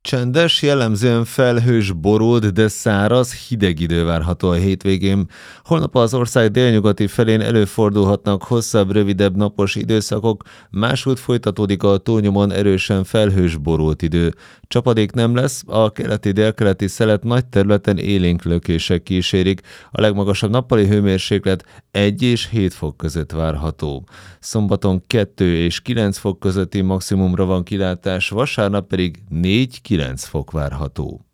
Csendes, jellemzően felhős, borult, de száraz, hideg idő várható a hétvégén. Holnap az ország délnyugati felén előfordulhatnak hosszabb, rövidebb napos időszakok, máshogy folytatódik a túlnyomon erősen felhős, borult idő. Csapadék nem lesz, a keleti-délkeleti szelet nagy területen élénk lökések kísérik, a legmagasabb nappali hőmérséklet 1 és 7 fok között várható. Szombaton 2 és 9 fok közötti maximumra van kilátás, vasárnap pedig 4-9 fok várható.